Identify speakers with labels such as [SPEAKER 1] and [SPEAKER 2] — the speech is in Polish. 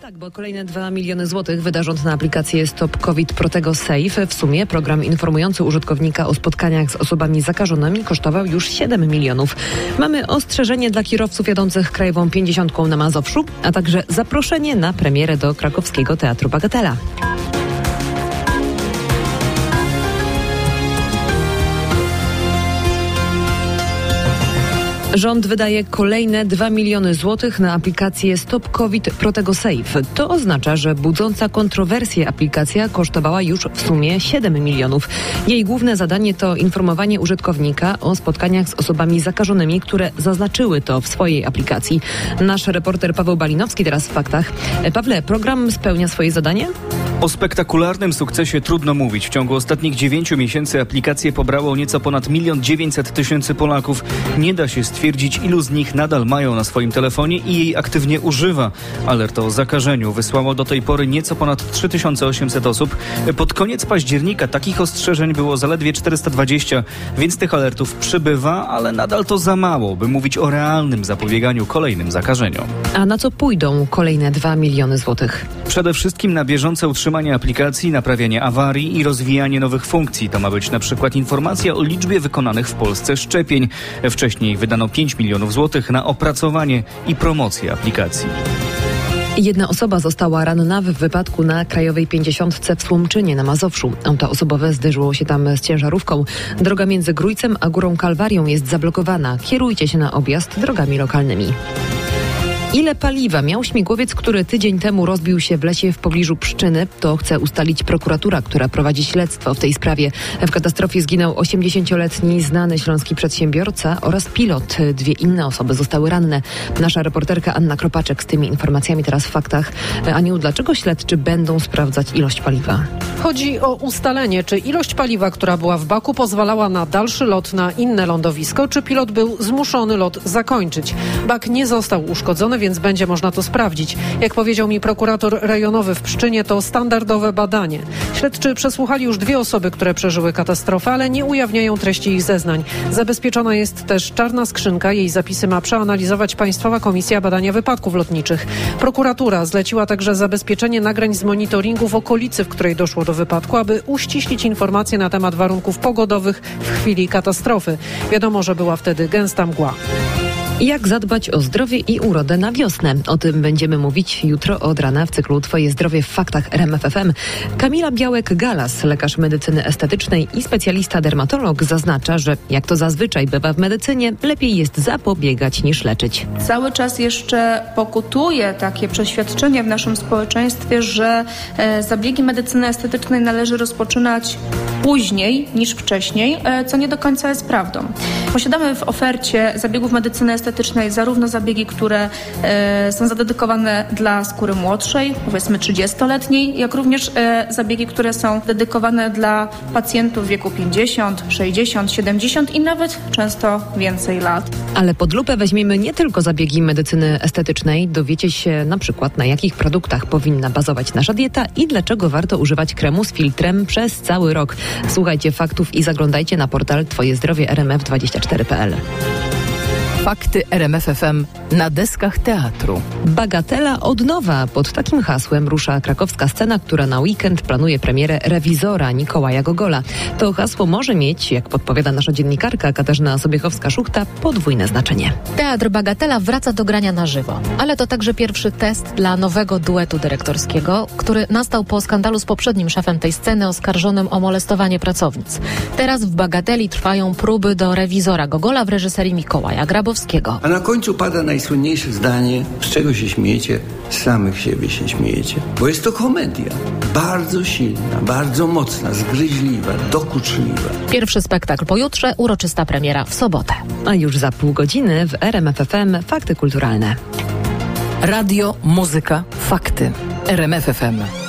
[SPEAKER 1] Tak, bo kolejne 2 miliony złotych wyda rząd na aplikację Stop COVID Protego Safe. W sumie program informujący użytkownika o spotkaniach z osobami zakażonymi kosztował już 7 milionów. Mamy ostrzeżenie dla kierowców jadących krajową 50 na Mazowszu, a także zaproszenie na premierę do krakowskiego Teatru Bagatela. Rząd wydaje kolejne 2 miliony złotych na aplikację Stop COVID Protego Safe. To oznacza, że budząca kontrowersje aplikacja kosztowała już w sumie 7 milionów. Jej główne zadanie to informowanie użytkownika o spotkaniach z osobami zakażonymi, które zaznaczyły to w swojej aplikacji. Nasz reporter Paweł Balinowski teraz w faktach. Pawle, program spełnia swoje zadanie?
[SPEAKER 2] O spektakularnym sukcesie trudno mówić. W ciągu ostatnich 9 miesięcy aplikację pobrało nieco ponad 1 900 000 Polaków. Nie da się stwierdzić, ilu z nich nadal mają na swoim telefonie i jej aktywnie używa. Alert o zakażeniu wysłało do tej pory nieco ponad 3800 osób. Pod koniec października takich ostrzeżeń było zaledwie 420, więc tych alertów przybywa, ale nadal to za mało, by mówić o realnym zapobieganiu kolejnym zakażeniom.
[SPEAKER 1] A na co pójdą kolejne 2 miliony złotych?
[SPEAKER 2] Przede wszystkim na bieżące utrzymanie aplikacji, naprawianie awarii i rozwijanie nowych funkcji. To ma być na przykład informacja o liczbie wykonanych w Polsce szczepień. Wcześniej wydano 5 milionów złotych na opracowanie i promocję aplikacji.
[SPEAKER 1] Jedna osoba została ranna w wypadku na Krajowej 50 w Słomczynie na Mazowszu. Auto osobowe zderzyło się tam z ciężarówką. Droga między Grójcem a Górą Kalwarią jest zablokowana. Kierujcie się na objazd drogami lokalnymi. Ile paliwa miał śmigłowiec, który tydzień temu rozbił się w lesie w pobliżu Pszczyny? To chce ustalić prokuratura, która prowadzi śledztwo w tej sprawie. W katastrofie zginął 80-letni znany śląski przedsiębiorca oraz pilot. 2 inne osoby zostały ranne. Nasza reporterka Anna Kropaczek z tymi informacjami teraz w faktach. Aniu, dlaczego śledczy będą sprawdzać ilość paliwa?
[SPEAKER 3] Chodzi o ustalenie, czy ilość paliwa, która była w baku, pozwalała na dalszy lot na inne lądowisko, czy pilot był zmuszony lot zakończyć. Bak nie został uszkodzony, więc będzie można to sprawdzić. Jak powiedział mi prokurator rejonowy w Pszczynie, to standardowe badanie. Śledczy przesłuchali już 2 osoby, które przeżyły katastrofę, ale nie ujawniają treści ich zeznań. Zabezpieczona jest też czarna skrzynka. Jej zapisy ma przeanalizować Państwowa Komisja Badania Wypadków Lotniczych. Prokuratura zleciła także zabezpieczenie nagrań z monitoringu w okolicy, w której doszło do wypadku, aby uściślić informacje na temat warunków pogodowych w chwili katastrofy. Wiadomo, że była wtedy gęsta mgła.
[SPEAKER 1] Jak zadbać o zdrowie i urodę na wiosnę? O tym będziemy mówić jutro od rana w cyklu Twoje zdrowie w faktach RMF FM. Kamila Białek-Galas, lekarz medycyny estetycznej i specjalista dermatolog, zaznacza, że jak to zazwyczaj bywa w medycynie, lepiej jest zapobiegać niż leczyć.
[SPEAKER 4] Cały czas jeszcze pokutuje takie przeświadczenie w naszym społeczeństwie, że zabiegi medycyny estetycznej należy rozpoczynać później niż wcześniej, co nie do końca jest prawdą. Posiadamy w ofercie zabiegów medycyny estetycznej zarówno zabiegi, które są zadedykowane dla skóry młodszej, powiedzmy 30-letniej, jak również zabiegi, które są dedykowane dla pacjentów w wieku 50, 60, 70 i nawet często więcej lat.
[SPEAKER 1] Ale pod lupę weźmiemy nie tylko zabiegi medycyny estetycznej. Dowiecie się na przykład, na jakich produktach powinna bazować nasza dieta i dlaczego warto używać kremu z filtrem przez cały rok. Słuchajcie faktów i zaglądajcie na portal Twoje zdrowie rmf24.pl.
[SPEAKER 5] Fakty RMF FM na deskach teatru.
[SPEAKER 1] Bagatela od nowa. Pod takim hasłem rusza krakowska scena, która na weekend planuje premierę Rewizora Mikołaja Gogola. To hasło może mieć, jak podpowiada nasza dziennikarka Katarzyna Sobiechowska-Szuchta, podwójne znaczenie.
[SPEAKER 6] Teatr Bagatela wraca do grania na żywo, ale to także pierwszy test dla nowego duetu dyrektorskiego, który nastał po skandalu z poprzednim szefem tej sceny oskarżonym o molestowanie pracownic. Teraz w Bagateli trwają próby do Rewizora Gogola w reżyserii Mikołaja Grabowskiego.
[SPEAKER 7] A na końcu pada najsłynniejsze zdanie: z czego się śmiejecie? Z samych siebie się śmiejecie. Bo jest to komedia. Bardzo silna, bardzo mocna, zgryźliwa, dokuczliwa.
[SPEAKER 6] Pierwszy spektakl pojutrze, uroczysta premiera w sobotę.
[SPEAKER 1] A już za pół godziny w RMF FM Fakty kulturalne.
[SPEAKER 5] Radio, muzyka, fakty. RMF FM.